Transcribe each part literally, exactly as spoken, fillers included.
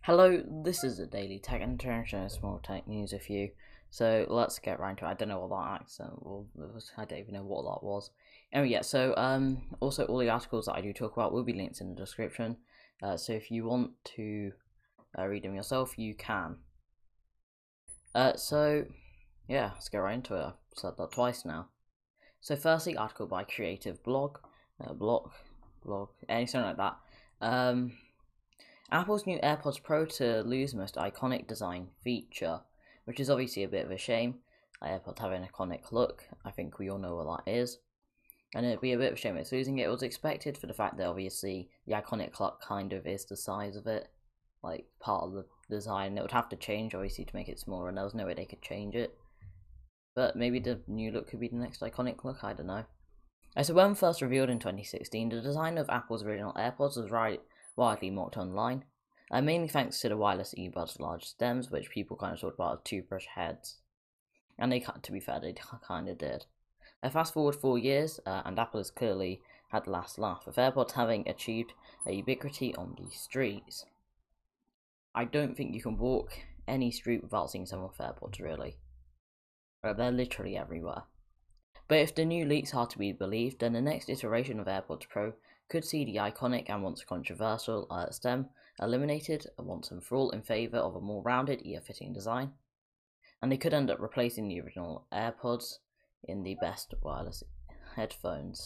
Hello, this is a daily tech and international small tech news with you. So let's get right into it. I don't know what that accent was. I don't even know what that was. Anyway, yeah. So um, also all the articles that I do talk about will be linked in the description. Uh, so if you want to uh, read them yourself, you can. Uh, so yeah, let's get right into it. I've said that twice now. So firstly, article by Creative Blog, uh, blog, blog, anything like that. Um, Apple's new AirPods Pro to lose most iconic design feature, which is obviously a bit of a shame. AirPods have an iconic look, I think we all know what that is. And it'd be a bit of a shame it's losing it. It was expected for the fact that obviously the iconic look kind of is the size of it, like part of the design. It would have to change obviously to make it smaller, and there was no way they could change it. But maybe the new look could be the next iconic look, I don't know. So when first revealed in twenty sixteen, the design of Apple's original AirPods was right, widely mocked online, uh, mainly thanks to the wireless earbuds' large stems, which people kind of talked about as toothbrush heads. And they, to be fair, they kind of did. Uh, fast forward four years, uh, and Apple has clearly had the last laugh, with AirPods having achieved a ubiquity on the streets. I don't think you can walk any street without seeing someone with AirPods, really. Uh, they're literally everywhere. But if the new leaks are to be believed, then the next iteration of AirPods Pro could see the iconic and once controversial uh, stem eliminated once and for all in favour of a more rounded ear-fitting design, and they could end up replacing the original AirPods in the best wireless headphones.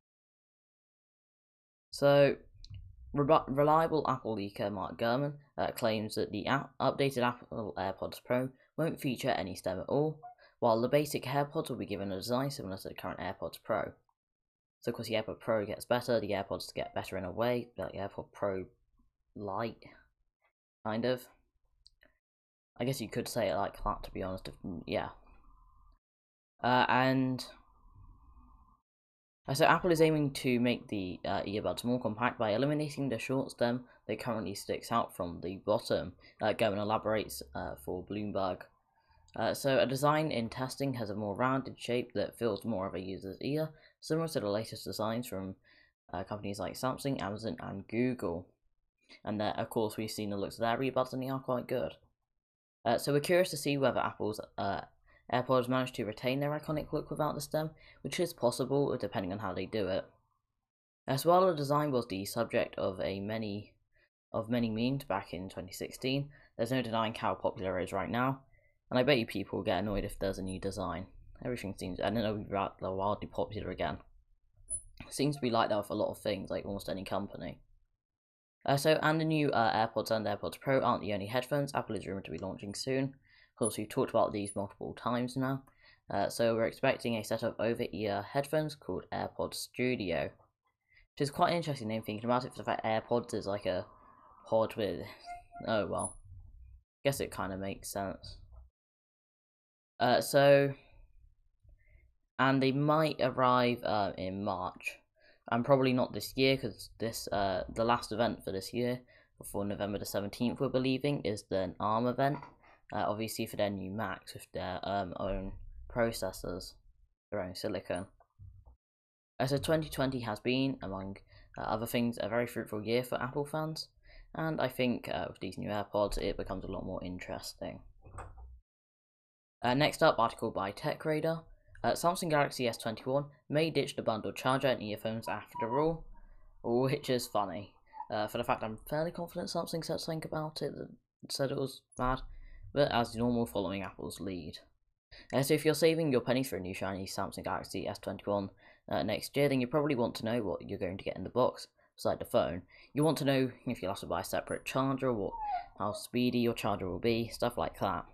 So, re reliable Apple leaker Mark Gurman uh, claims that the updated Apple AirPods Pro won't feature any stem at all, while the basic AirPods will be given a design similar to the current AirPods Pro. So of course the AirPod Pro gets better, the AirPods get better in a way, like the AirPod Pro Lite, kind of. I guess you could say it like that, to be honest, if, yeah. Uh, and uh, so Apple is aiming to make the uh, earbuds more compact by eliminating the short stem that currently sticks out from the bottom. Uh, Gurman elaborates uh, for Bloomberg. Uh, so a design in testing has a more rounded shape that fills more of a user's ear, similar to the latest designs from uh, companies like Samsung, Amazon, and Google. And uh, of course, we've seen the looks of their earbuds, and they are quite good. Uh, so we're curious to see whether Apple's uh, AirPods manage to retain their iconic look without the stem, which is possible depending on how they do it. As well, the design was the subject of a many of many memes back in twenty sixteen. There's no denying how popular it is right now, and I bet you people get annoyed if there's a new design. Everything seems, I don't know, they're wildly popular again. It seems to be like that with a lot of things, like almost any company. Uh, so, and the new uh, AirPods and AirPods Pro aren't the only headphones Apple is rumored to be launching soon. Of course, we've talked about these multiple times now. Uh, so we're expecting a set of over-ear headphones called AirPods Studio, which is quite an interesting name thinking about it, for the fact AirPods is like a pod with, oh well, I guess it kind of makes sense. Uh, so, and they might arrive uh, in March, and probably not this year, because this uh, the last event for this year, before November the seventeenth, we're believing, is the ARM event, uh, obviously for their new Macs with their um, own processors, their own silicon. Uh, so twenty twenty has been, among uh, other things, a very fruitful year for Apple fans, and I think uh, with these new AirPods it becomes a lot more interesting. Uh, next up, article by TechRadar. Uh, Samsung Galaxy S twenty-one may ditch the bundled charger and earphones after all, which is funny. Uh, for the fact I'm fairly confident Samsung said something about it that said it was bad, but as normal, following Apple's lead. Uh, so if you're saving your pennies for a new shiny Samsung Galaxy S twenty-one uh, next year, then you probably want to know what you're going to get in the box beside the phone. You want to know if you'll have to buy a separate charger, what, how speedy your charger will be, stuff like that.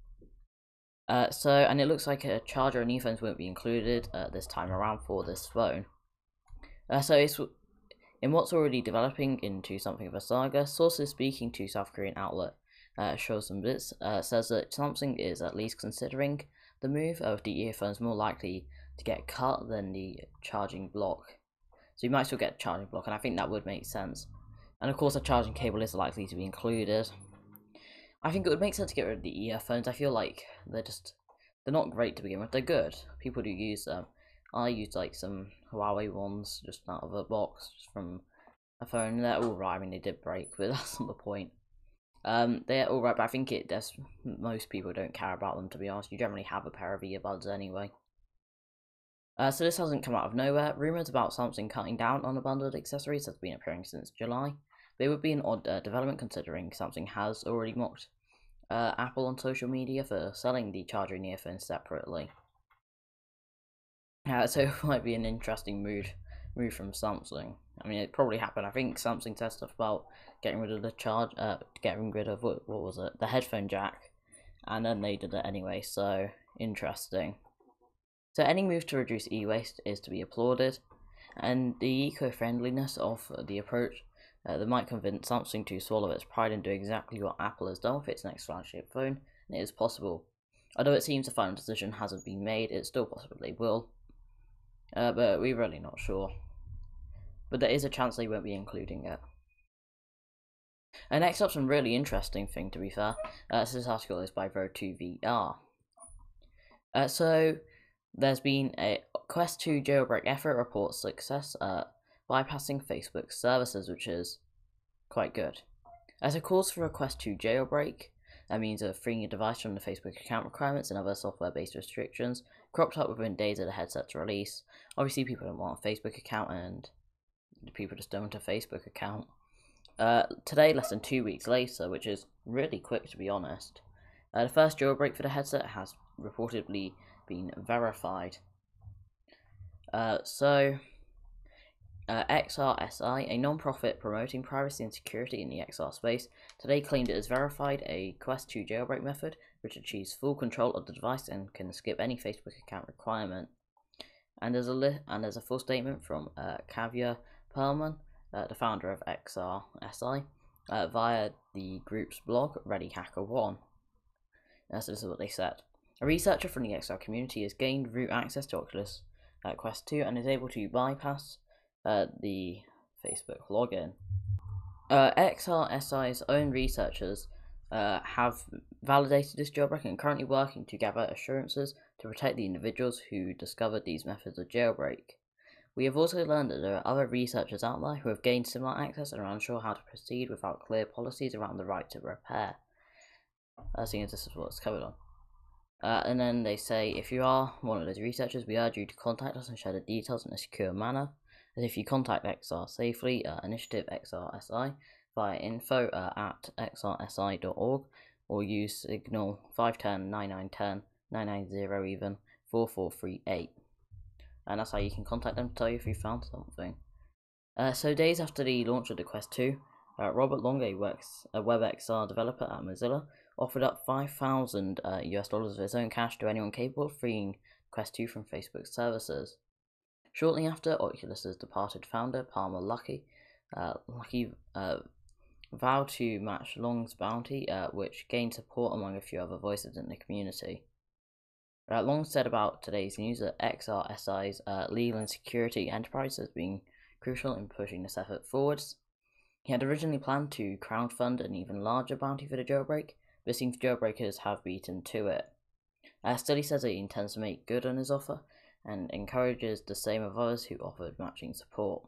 Uh, so, and it looks like a charger and earphones won't be included uh, this time around for this phone. Uh, so, it's in what's already developing into something of a saga. Sources speaking to South Korean outlet uh, Show Some Bits uh, says that Samsung is at least considering the move of the earphones more likely to get cut than the charging block. So you might still get a charging block, and I think that would make sense. And of course, a charging cable is likely to be included. I think it would make sense to get rid of the earphones. I feel like they're just, they're not great to begin with. They're good. People do use them. I use like some Huawei ones just out of a box, just from a phone. They're alright. I mean, they did break, but that's not the point. Um, they're alright, but I think it does. Most people don't care about them, to be honest. You generally have a pair of earbuds anyway. Uh, so this hasn't come out of nowhere. Rumours about Samsung cutting down on the bundled accessories has been appearing since July. But it would be an odd uh, development considering Samsung has already mocked uh, Apple on social media for selling the charger and earphones separately. Uh, so it might be an interesting move move from Samsung. I mean, it probably happened. I think Samsung said stuff about getting rid of the charge, uh, getting rid of what, what was it, the headphone jack, and then they did it anyway. So interesting. So any move to reduce e-waste is to be applauded, and the eco-friendliness of the approach uh, that might convince Samsung to swallow its pride and do exactly what Apple has done with its next flagship phone, and it is possible. Although it seems the final decision hasn't been made, it still possibly will. Uh, but we're really not sure. But there is a chance they won't be including it. And next up, some really interesting thing, to be fair. Uh, so this article is by Road two V R. Uh, so there's been a Quest two jailbreak effort reports success uh, bypassing Facebook services, which is quite good. As a cause for a Quest two jailbreak, that means of freeing a device from the Facebook account requirements and other software-based restrictions, cropped up within days of the headset's release. Obviously, people don't want a Facebook account, and people just don't want a Facebook account. Uh, today, less than two weeks later, which is really quick to be honest, uh, the first jailbreak for the headset has reportedly been verified. Uh, so, uh, X R S I, a non-profit promoting privacy and security in the X R space, today claimed it has verified a Quest two jailbreak method which achieves full control of the device and can skip any Facebook account requirement. And there's a li and there's a full statement from uh, Kavya Perlman, uh, the founder of X R S I, uh, via the group's blog Ready Hacker One. Uh, so this is what they said. A researcher from the X R community has gained root access to Oculus uh, Quest two and is able to bypass uh, the Facebook login. Uh, X R S I's own researchers uh, have validated this jailbreak and are currently working to gather assurances to protect the individuals who discovered these methods of jailbreak. We have also learned that there are other researchers out there who have gained similar access and are unsure how to proceed without clear policies around the right to repair. I think this is what's covered on. Uh, and then they say, if you are one of those researchers, we urge you to contact us and share the details in a secure manner. As if you contact X R safely, uh, Initiative X R S I via info uh, at x r s i dot org or use signal five one zero, nine nine one zero, nine nine zero even four four three eight. And that's how you can contact them to tell you if you found something. Uh, so days after the launch of the Quest two, uh, Robert Long, a, works, a WebXR developer at Mozilla, offered up five thousand uh, US dollars of his own cash to anyone capable of freeing Quest two from Facebook services. Shortly after, Oculus's departed founder, Palmer Luckey, uh, Luckey uh, vowed to match Long's bounty, uh, which gained support among a few other voices in the community. Uh, Long said about today's news that X R S I's uh, legal and security enterprise has been crucial in pushing this effort forwards. He had originally planned to crowdfund an even larger bounty for the jailbreak, but it seems jailbreakers have beaten to it. Uh, still, he says that he intends to make good on his offer and encourages the same of others who offered matching support.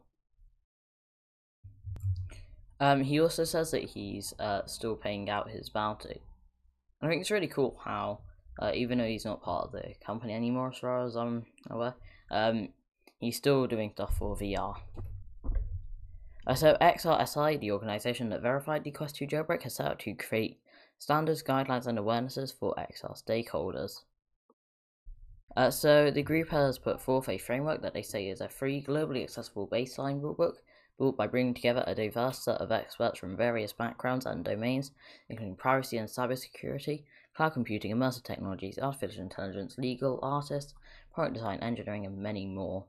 Um, he also says that he's uh, still paying out his bounty. I think it's really cool how, uh, even though he's not part of the company anymore, as far as I'm aware, um, he's still doing stuff for V R. Uh, so X R S I, the organisation that verified the Quest two jailbreak, has set out to create standards, guidelines and awarenesses for X R stakeholders. Uh, so the group has put forth a framework that they say is a free, globally accessible baseline rulebook built by bringing together a diverse set of experts from various backgrounds and domains, including privacy and cybersecurity, cloud computing, immersive technologies, artificial intelligence, legal, artists, product design, engineering, and many more.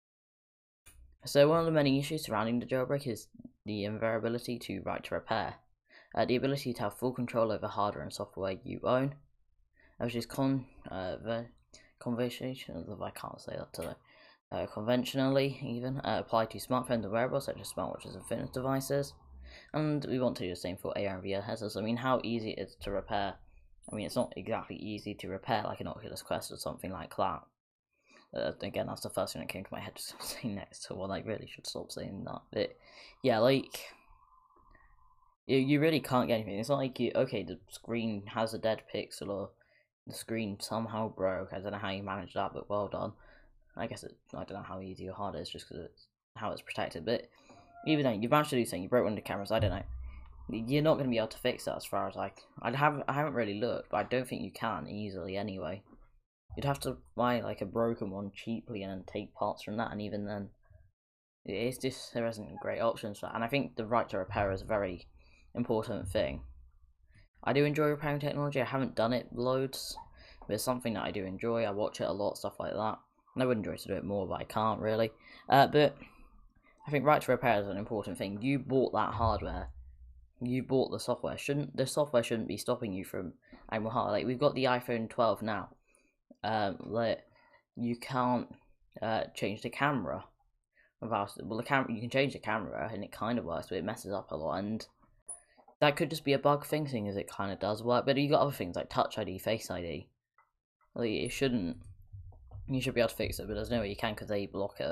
So one of the many issues surrounding the jailbreak is the invariability to right to repair, uh, the ability to have full control over hardware and software you own, which is con uh, conversation, I can't say that today. Uh, conventionally, even uh, apply to smartphones and wearables such as smartwatches and fitness devices, and we want to do the same for A R and V R headsets. I mean, how easy it is to repair. I mean, it's not exactly easy to repair like an Oculus Quest or something like that. Uh, again, that's the first thing that came to my head. Just saying next to one, I really should stop saying that. But yeah, like You, you really can't get anything. It's not like you, okay, the screen has a dead pixel or the screen somehow broke. I don't know how you managed that, but well done. I guess it, I don't know how easy or hard it is just because it's how it's protected. But even though you managed to do something, you broke one of the cameras. I don't know. You're not going to be able to fix that as far as I. I have I haven't really looked, but I don't think you can easily anyway. You'd have to buy like a broken one cheaply and then take parts from that, and even then, it's just there isn't great options for that. And I think the right to repair is a very important thing. I do enjoy repairing technology. I haven't done it loads, but it's something that I do enjoy. I watch it a lot, stuff like that. And I would enjoy to do it more, but I can't really. Uh, but I think right to repair is an important thing. You bought that hardware. You bought the software. Shouldn't the software shouldn't be stopping you from aiming hard? Like we've got the iPhone twelve now. Um, that you can't uh, change the camera without. Well, the camera you can change the camera and it kind of works, but it messes up a lot. And that could just be a bug thing, seeing as it kind of does work. But you got other things like Touch I D, Face I D. Like it shouldn't. You should be able to fix it, but there's no way you can because they block it.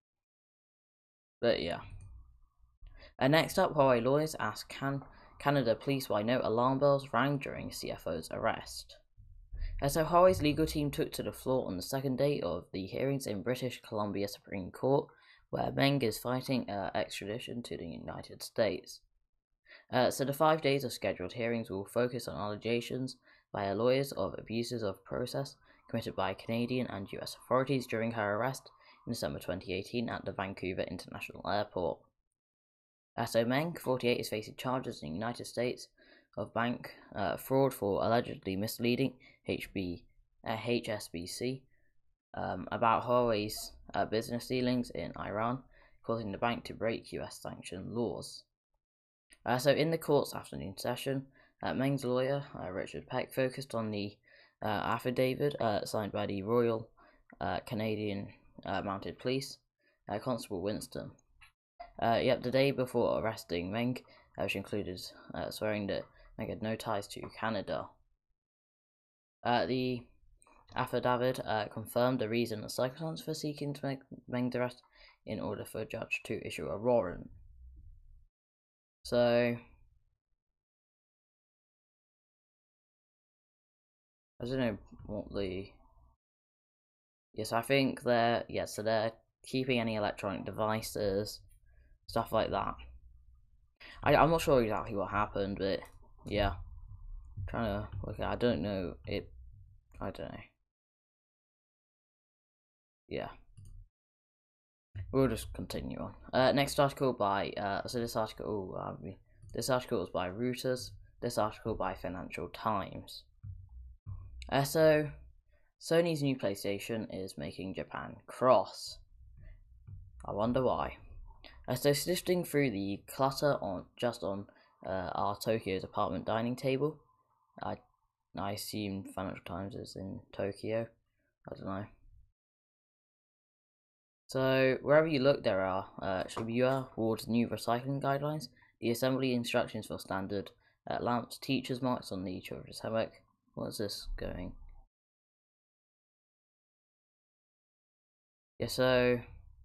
But yeah. And next up, Huawei lawyers ask can Canada police why no alarm bells rang during C F O's arrest. And so Huawei's legal team took to the floor on the second day of the hearings in British Columbia Supreme Court, where Meng is fighting uh, extradition to the United States. Uh, so the five days of scheduled hearings will focus on allegations by her lawyers of abuses of process committed by Canadian and U S authorities during her arrest in December twenty eighteen at the Vancouver International Airport. Uh, so Meng, forty-eight, is facing charges in the United States of bank uh, fraud for allegedly misleading H B, uh, H S B C um, about Huawei's uh, business dealings in Iran, causing the bank to break U S sanction laws. Uh, so in the court's afternoon session, uh, Meng's lawyer, uh, Richard Peck, focused on the uh, affidavit uh, signed by the Royal uh, Canadian uh, Mounted Police, uh, Constable Winston. Uh, yep, the day before arresting Meng, uh, which included uh, swearing that Meng had no ties to Canada. Uh, the affidavit uh, confirmed the reason and circumstance for seeking to make Meng's arrest in order for a judge to issue a warrant. So, I don't know what the... Yes, I think they're... Yeah, so they're keeping any electronic devices, stuff like that. I, I'm not sure exactly what happened, but yeah. I'm trying to look at I don't know it I don't know. Yeah. We'll just continue on. Uh, next article by uh so this article uh, this article is by Reuters, this article by Financial Times. Uh, so Sony's new PlayStation is making Japan cross. I wonder why. Uh, so sifting through the clutter on just on uh, our Tokyo's apartment dining table, I I assume Financial Times is in Tokyo. I don't know. So wherever you look, there are uh, Shibuya Ward's new recycling guidelines, the assembly instructions for standard uh, lamps, teachers' marks on the children's hammock. What's this going? Yeah, so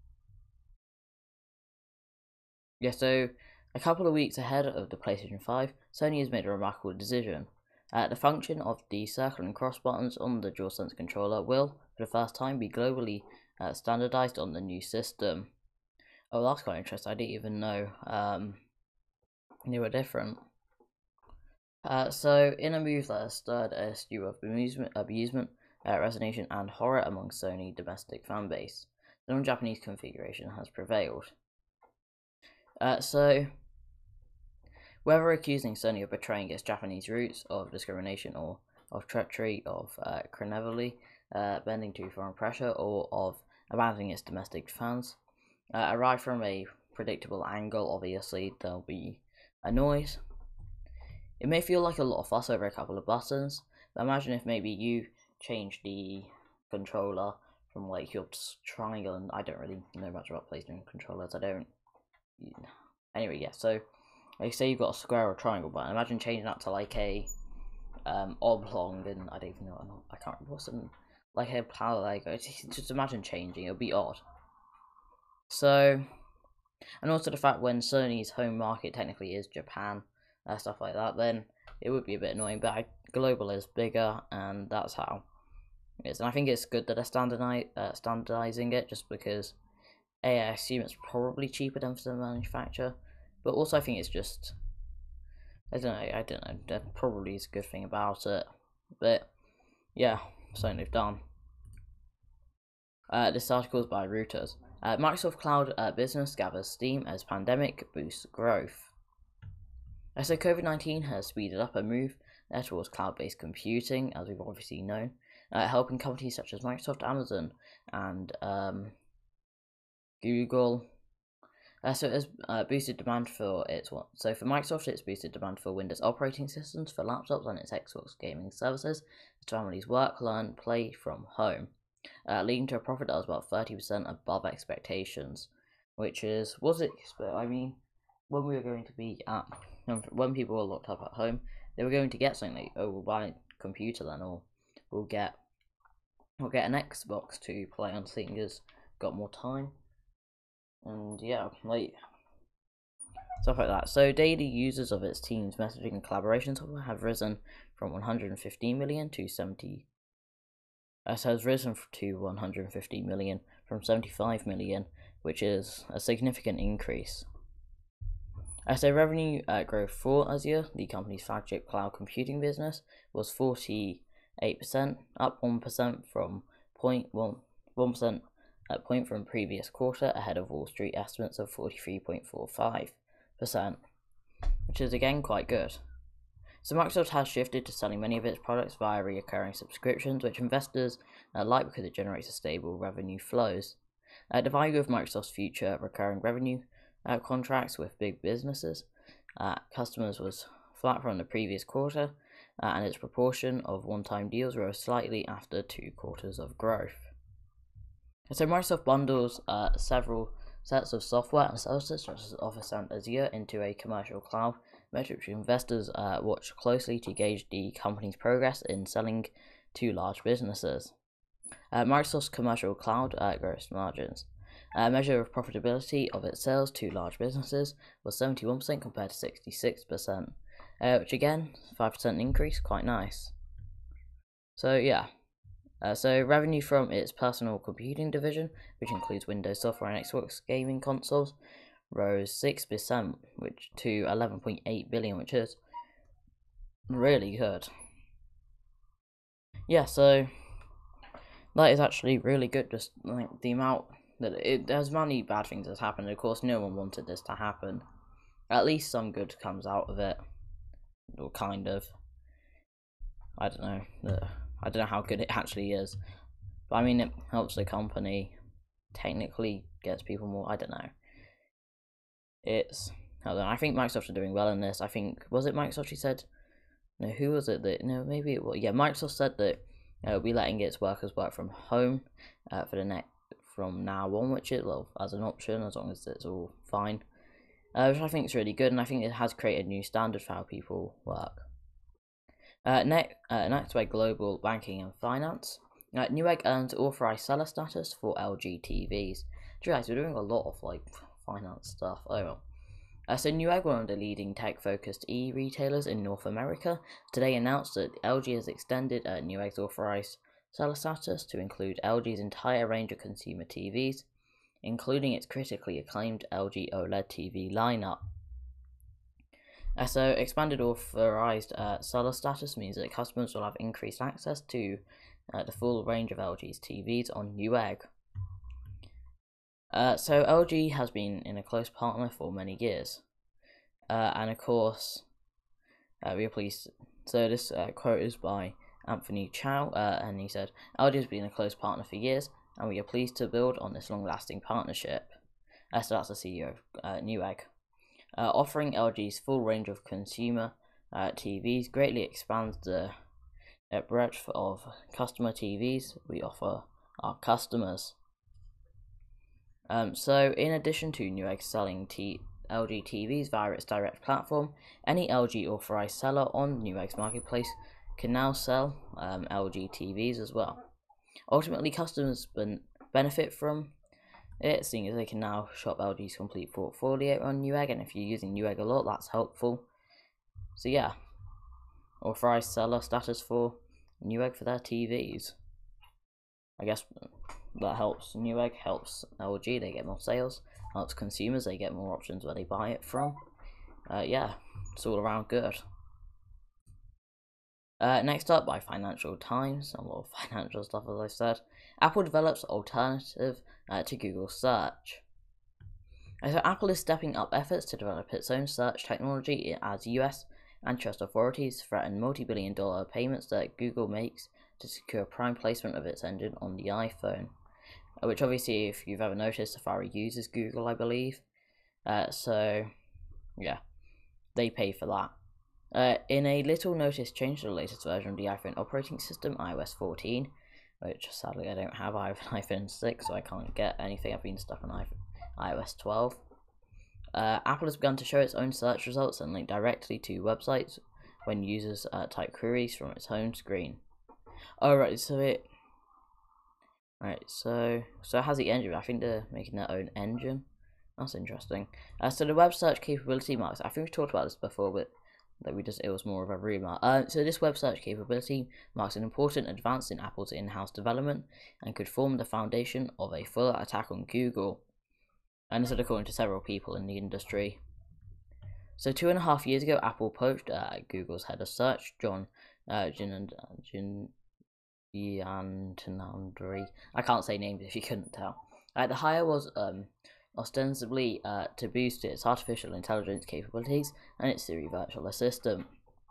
yeah, so a couple of weeks ahead of the PlayStation five, Sony has made a remarkable decision. Uh, the function of the circle and cross buttons on the DualSense controller will, for the first time, be globally uh, standardized on the new system. Oh, that's quite interesting. I didn't even know um, they were different. Uh, so, in a move that has stirred a stew of amusement, abusement, uh, resignation, and horror among Sony domestic fanbase, the non-Japanese configuration has prevailed. Uh, so, whether accusing Sony of betraying its Japanese roots, of discrimination, or of treachery, of uh, connivingly uh, bending to foreign pressure, or of abandoning its domestic fans, uh, arrive from a predictable angle. Obviously, there'll be a noise. It may feel like a lot of fuss over a couple of buttons, but imagine if maybe you change the controller from like your triangle, and I don't really know much about PlayStation controllers. I don't. Anyway, yeah. So, like, say you've got a square or triangle button. Imagine changing that to like a um, oblong, and I don't even know. I can't remember what's in, like a parallel. Just imagine changing. It'll be odd. So, and also the fact when Sony's home market technically is Japan, uh, stuff like that, then it would be a bit annoying. But I, global is bigger, and that's how it is. And I think it's good that they're standardize, uh, standardizing it, just because A, I assume it's probably cheaper than for the manufacturer, but also I think it's just, I don't know, I don't know, that probably is a good thing about it. But yeah, something they've done. Uh, this article is by Reuters. Uh, Microsoft Cloud uh, Business gathers steam as pandemic boosts growth. Uh, so COVID nineteen has speeded up a move uh, towards cloud-based computing, as we've obviously known, uh, helping companies such as Microsoft, Amazon, and um, Google. Uh, so it has uh, boosted demand for its what? So for Microsoft, it's boosted demand for Windows operating systems for laptops and its Xbox gaming services as families work, learn, play from home. Uh, leading to a profit that was about thirty percent above expectations, which is, was it, I mean, when we were going to be at, when people were locked up at home, they were going to get something like, oh, we'll buy a computer then, or we'll get, we'll get an Xbox to play on, seeing as got more time, and yeah, like, stuff like that. So daily users of its Teams messaging and collaboration software have risen from one hundred fifteen million to seventy As has risen to one hundred fifty million from seventy-five million, which is a significant increase. As their revenue uh, growth for Azure, the company's flagship cloud computing business, was forty-eight percent, up one percent from point one percent at point from previous quarter, ahead of Wall Street estimates of forty-three point four five percent, which is again quite good. So Microsoft has shifted to selling many of its products via recurring subscriptions, which investors uh, like because it generates a stable revenue flows. Uh, the value of Microsoft's future recurring revenue uh, contracts with big businesses uh, customers was flat from the previous quarter, uh, and its proportion of one-time deals rose slightly after two quarters of growth. And so Microsoft bundles uh, several sets of software and services such as Office and Azure into a commercial cloud, metric which investors uh, watch closely to gauge the company's progress in selling to large businesses. Uh, Microsoft's commercial cloud uh, gross margins, a measure of profitability of its sales to large businesses, was seventy-one percent compared to sixty-six percent, uh, which again, five percent increase, quite nice. So yeah. Uh, so revenue from its personal computing division, which includes Windows software and Xbox gaming consoles, rose six percent which to eleven point eight billion, which is really good. Yeah, so that is actually really good. Just like the amount that it, there's many bad things that's happened. Of course, no one wanted this to happen. At least some good comes out of it, or kind of. I don't know. I don't know how good it actually is, but I mean, it helps the company. Technically, gets people more. I don't know. It's I don't know. I think Microsoft are doing well in this. I think was it Microsoft who said? No, who was it that? No, maybe it was. Yeah, Microsoft said that uh, we'll be letting its workers work from home uh, for the next from now on, which is well as an option as long as it's all fine. Uh, which I think is really good, and I think it has created a new standard for how people work. Uh, next, uh, next by Global Banking and Finance. Uh, Newegg earns authorized seller status for L G T Vs. Guys, we're doing a lot of like finance stuff. Oh well. Uh, so Newegg, one of the leading tech-focused e-retailers in North America, today announced that L G has extended uh, Newegg's authorized seller status to include L G's entire range of consumer T Vs, including its critically acclaimed L G OLED T V lineup. Uh, so expanded authorized uh, seller status means that customers will have increased access to uh, the full range of L G's T Vs on Newegg. Uh, so L G has been in a close partner for many years, uh, and of course, uh, we are pleased. So this uh, quote is by Anthony Chow, uh, and he said, "L G has been a close partner for years, and we are pleased to build on this long-lasting partnership." Uh, so that's the C E O of uh, Newegg. Uh, offering L G's full range of consumer uh, T Vs greatly expands the uh, breadth of customer T Vs we offer our customers. Um, so, in addition to Newegg selling T- L G T Vs via its direct platform, any L G authorized seller on Newegg's marketplace can now sell um, L G T Vs as well. Ultimately, customers ben- benefit from it, seeing as they can now shop L G's complete portfolio on Newegg, and if you're using Newegg a lot, that's helpful. So yeah, authorized seller status for Newegg for their T Vs. I guess that helps Newegg, helps L G, they get more sales, helps consumers, they get more options where they buy it from. Uh, yeah, it's all around good. Uh, next up, by Financial Times, a lot of financial stuff as I said, Apple develops alternative uh, to Google search. So Apple is stepping up efforts to develop its own search technology as U S antitrust authorities threaten multi-billion dollar payments that Google makes to secure prime placement of its engine on the iPhone. Which obviously, if you've ever noticed, Safari uses Google, I believe. Uh, so, yeah, they pay for that. Uh, in a little notice change to the latest version of the iPhone operating system, i O S fourteen, which sadly I don't have. I have an iPhone six, so I can't get anything. I've been stuck on i O S twelve. Uh, Apple has begun to show its own search results and link directly to websites when users uh, type queries from its home screen. Alright, oh, so it... Right, so so it has the engine. I think they're making their own engine. That's interesting. Uh, so the web search capability marks. I think we've talked about this before, but that we just it was more of a rumor. Uh, so this web search capability marks an important advance in Apple's in-house development and could form the foundation of a full attack on Google. And this is according to several people in the industry. So two and a half years ago, Apple poached uh, Google's head of search, John uh, Gin Gin. Giannandri. I can't say names if you couldn't tell. Uh, the hire was um, ostensibly uh, to boost its artificial intelligence capabilities and its Siri virtual assistant.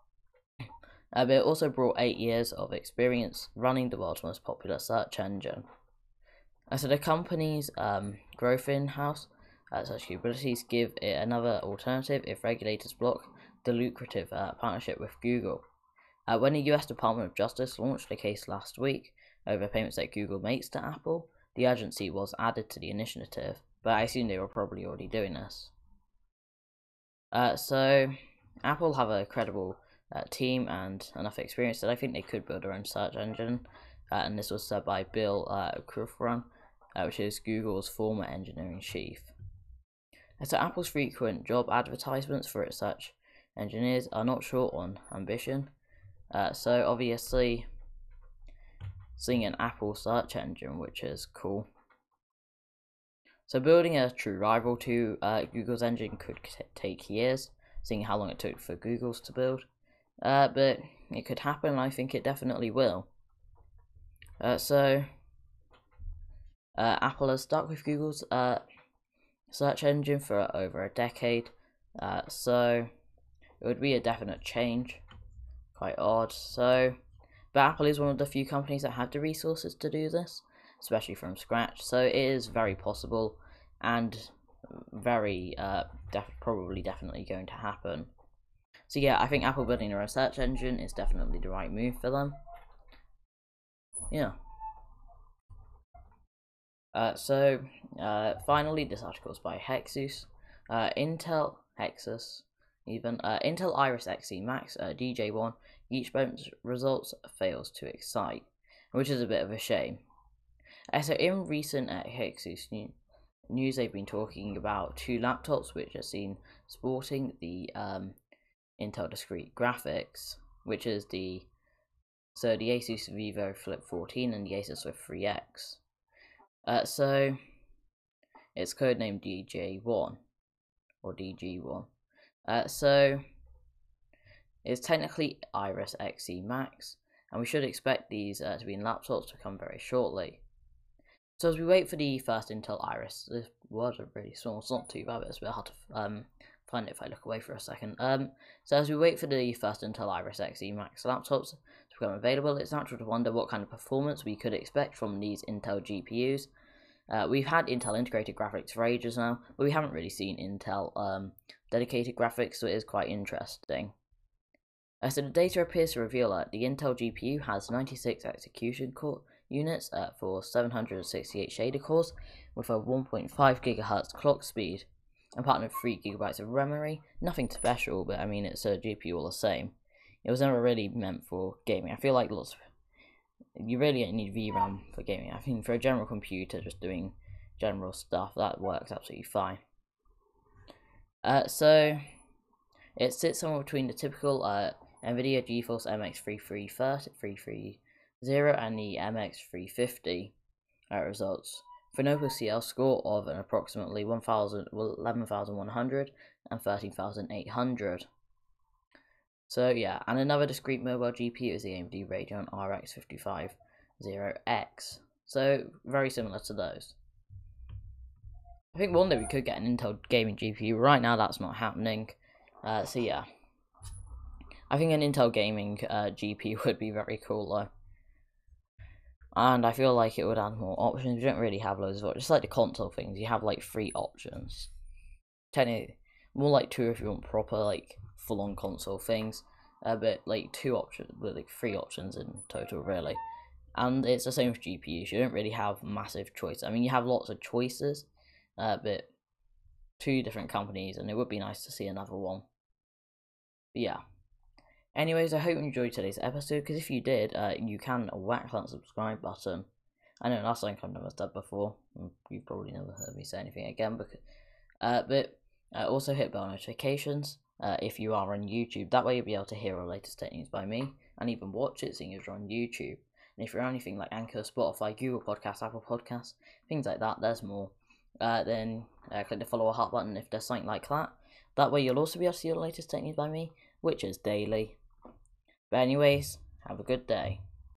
Uh, but it also brought eight years of experience running the world's most popular search engine. Uh, so the company's um, growth in-house uh, such capabilities give it another alternative if regulators block the lucrative uh, partnership with Google. Uh, when the U S Department of Justice launched a case last week over payments that Google makes to Apple, the agency was added to the initiative, but I assume they were probably already doing this. Uh, so, Apple have a credible uh, team and enough experience that I think they could build their own search engine, uh, and this was said by Bill uh, Krufran, uh, which is Google's former engineering chief. So Apple's frequent job advertisements for its search engineers are not short on ambition. Uh, so obviously, seeing an Apple search engine, which is cool. So building a true rival to uh, Google's engine could take years, seeing how long it took for Google's to build. Uh, but it could happen, and I think it definitely will. Uh, so uh, Apple has stuck with Google's uh, search engine for over a decade. Uh, so it would be a definite change. Quite odd. So, but Apple is one of the few companies that have the resources to do this, especially from scratch. So it is very possible, and very uh, def probably definitely going to happen. So yeah, I think Apple building their own search engine is definitely the right move for them. Yeah. Uh, so uh, finally, this article is by Hexus. Uh, Intel Hexus. Even uh, Intel Iris Xe Max uh, D J one Geekbench results fails to excite, which is a bit of a shame. Uh, so in recent uh, Hexus new news, they've been talking about two laptops which are seen sporting the um, Intel discrete graphics, which is the so the Asus Vivo Flip fourteen and the Asus Swift three X. Uh, so it's codenamed D J one or D G one. Uh, so it's technically Iris Xe Max, and we should expect these uh, to be in laptops to come very shortly. So as we wait for the first Intel Iris, this words are really small, it's not too bad, but it's a bit hard to um, find it if I look away for a second. Um, so as we wait for the first Intel Iris Xe Max laptops to become available, it's natural to wonder what kind of performance we could expect from these Intel G P Us. Uh, we've had Intel integrated graphics for ages now, but we haven't really seen Intel um, dedicated graphics, so it is quite interesting. Uh, so the data appears to reveal that the Intel G P U has ninety-six execution core units uh, for seven hundred sixty-eight shader cores with a one point five gigahertz clock speed and partnered with three gigabytes of memory. Nothing special, but I mean it's a G P U all the same. It was never really meant for gaming. I feel like lots of you really don't need V RAM for gaming. I think for a general computer, just doing general stuff, that works absolutely fine. Uh, so It sits somewhere between the typical uh, NVIDIA GeForce M X thirty-three thirty and the M X three fifty uh, results, for an OpenCL score of an approximately one thousand, well, eleven thousand one hundred and thirteen thousand eight hundred. So yeah, and another discrete mobile G P U is the A M D Radeon R X fifty-five fifty X. So very similar to those. I think one day we could get an Intel gaming G P U. Right now that's not happening. Uh, so yeah, I think an Intel gaming uh, G P U would be very cool though. And I feel like it would add more options. You don't really have loads of options. Just like the console things, you have like three options. Technically, more like two if you want proper like full-on console things. Uh, but like two options, but like three options in total really. And it's the same with G P Us. You don't really have massive choice. I mean, you have lots of choices, uh, but two different companies, and it would be nice to see another one. But yeah. Anyways, I hope you enjoyed today's episode, because if you did, uh, you can whack that subscribe button. I know that's something I've never said before. You've probably never heard me say anything again, because, uh, but uh, also hit bell notifications uh, if you are on YouTube. That way you'll be able to hear our latest tech news by me, and even watch it seeing as you're on YouTube. And if you're on anything like Anchor, Spotify, Google Podcasts, Apple Podcasts, things like that, there's more. Uh, then uh, click the follow or heart button if there's something like that. That way you'll also be able to see the latest tech news by me, which is daily. But anyways, have a good day.